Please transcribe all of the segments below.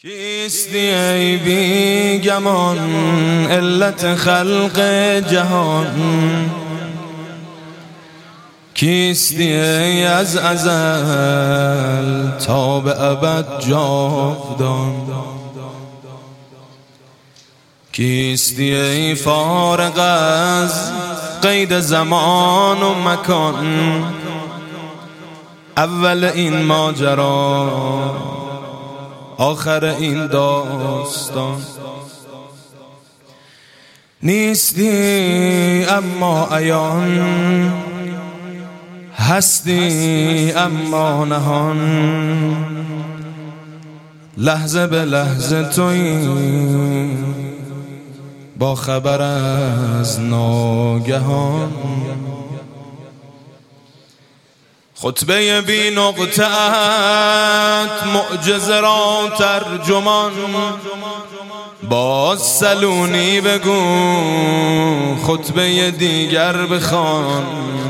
کیستی ای بی گمان علت خلق جهان؟ کیستی ای از ازل تا به ابد جاودان؟ کیستی ای فارغ از قید زمان و مکان؟ اول این ماجرا آخر این داستان. نیستی اما عیان، هستی اما نهان. لحظه به لحظه تویی با خبر از ناگهان. خطبه بی نقطه‌ات معجزه را ترجمان. باز سلونی بگو خطبه دیگر بخوان.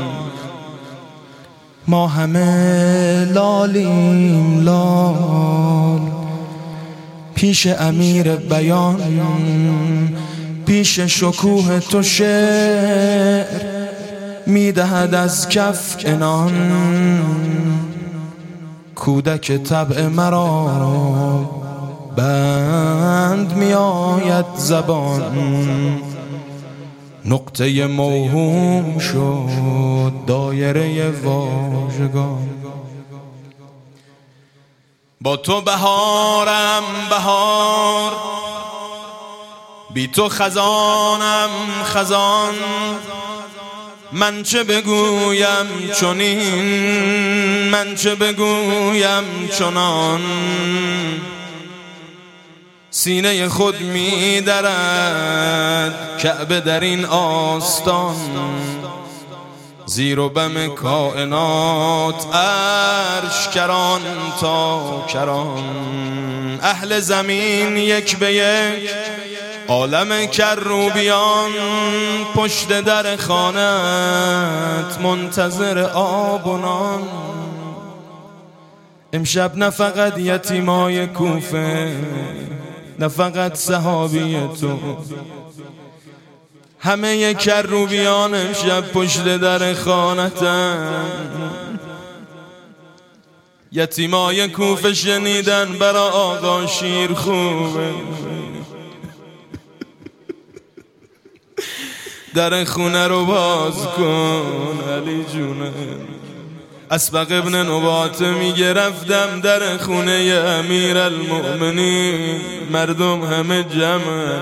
ما همه لالیم لال پیش امیر بیان. پیش شکوه تو شعر میدهد از کف عنان. کودک طبع مرا بند می آید زبان. نقطه موهوم شد دایره واژگان. با تو بهارم بهار، بی تو خزانم خزان. من چه بگویم چنین، من چه بگویم چنان. سینه خود می درد کعبه در این آستان. زیر و بم کائنات عرش کران تا کران. اهل زمین یک به یک، عالم کروبیان. پشت در خانت منتظر آب و نان. امشب نه فقط یتیمای کوفه، نه فقط صحابی تو، همه کروبیان امشب پشت در خانتن. یتیمای کوفه شنیدن برا آقا شیر خوبه. در خونه رو باز کن علی جونه. اسبق ابن نباته میگه رفتم در خونه امیر المؤمنین، مردم همه جمع.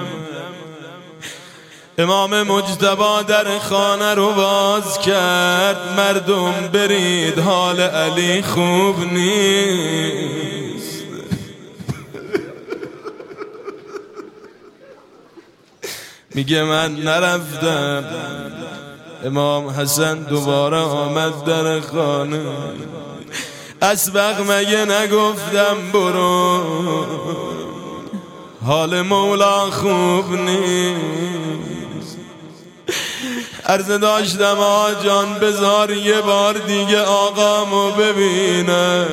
امام مجتبی در خانه رو باز کرد، مردم برید حال علی خوب نیست. میگه من نرفتم. امام حسن دوباره آمد در خانه. اسبق مگه نگفتم برو، حال مولا خوب نیست. عرض داشتم آقا جان بذار یه بار دیگه آقامو ببینم.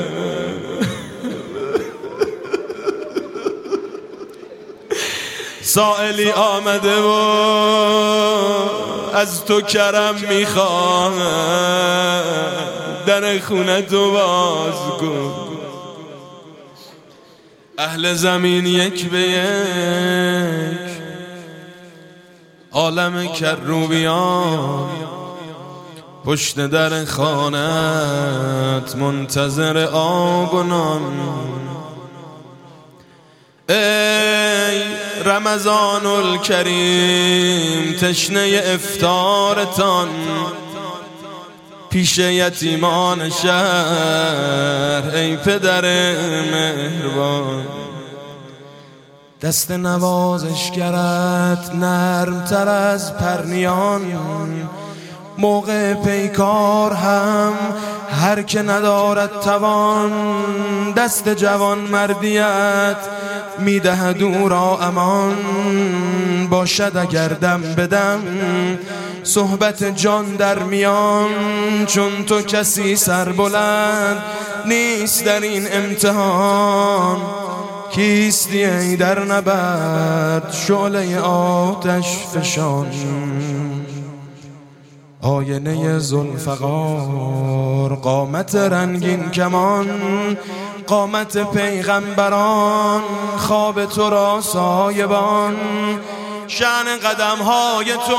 سائلی آمده و از تو کرم میخوام، در خونه تو باز کن. اهل زمین یک به یک، عالم کروبیان. پشت در خانت منتظر آب و نان. ای رمضان الکریم تشنه افطارتان. پیش یتیمان شهر ای پدر مهربان. دست نوازشگرت نرم تر از پرنیان. موقع پیکار هم هر که ندارد توان. دست جوان مردیت میدهد او را امان. باشد اگر دم بدم صحبت جان در میان. چون تو کسی سربلند نیست در این امتحان کیستی ای در نبرد شعله آتش فشان، آینه ذوالفقار قامت رنگین کمان، قامت پیغمبران خواب تو را سایبان، شأن قدم‌های تو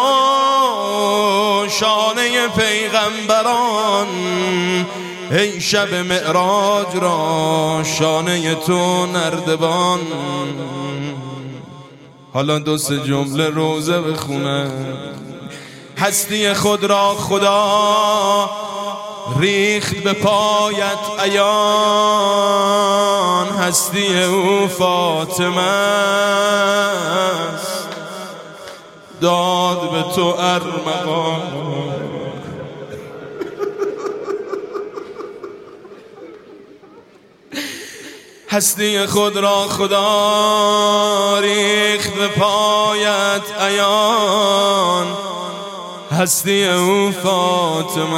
شانه پیغمبران، ای شب معراج را شانه تو نردبان. حالا دو سه جمله روزه بخونه. هستی خود را خدا ریخت به پایت عیان، هستی او فاطمه است داد به تو ارمغان. هستی خود را خدا ریخت به پایت عیان، هستی او فاطمه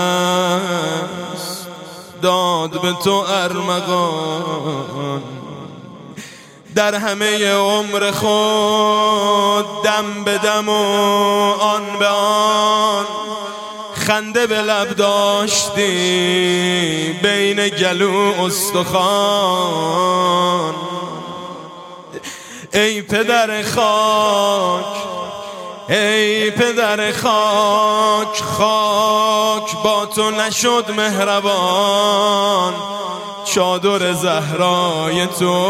است داد به تو ارمغان. در همه عمر خود دم به دم و آن به آن، خنده به لب داشتی بین گلو استخوان. ای پدر خاک، ای پدر خاک، خاک با تو نشد مهربان. چادر زهرای تو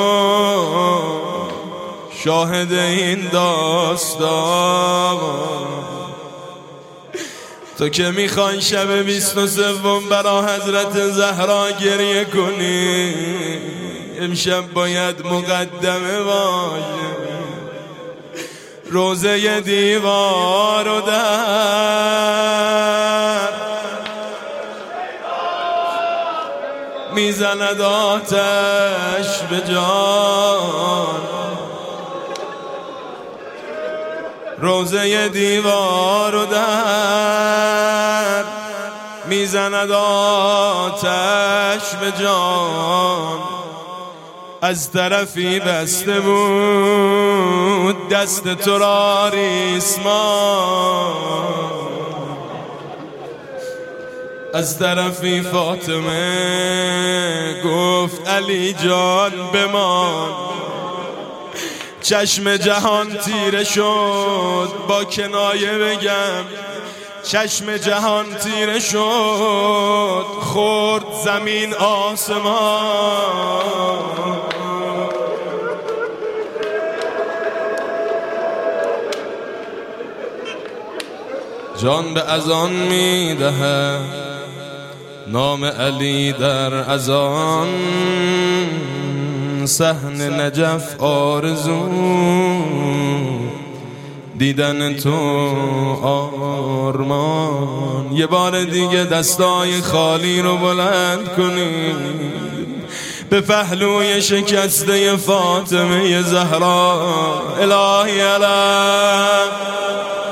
شاهد این داستان. تو که میخوای شب 23 برا حضرت زهرا گریه کنی، امشب باید مقدمه باشه. روزه دیوار و در میزند آتش به جان، روزه دیوار و در میزند آتش به جان. از طرفی بسته بود دست تو را ریسمان، از طرفی فاطمه گفت علی جان بمان. چشم جهان تیره شد، با کنایه بگم چشم جهان تیره شد، خورد زمین آسمان. جان به اذان میدهد نام علی در اذان، صحن نجف آرزو دیدن تو آرمان. یه بار دیگه دستای خالی رو بلند کنیم به پهلوی شکسته فاطمه زهرا. الهی علم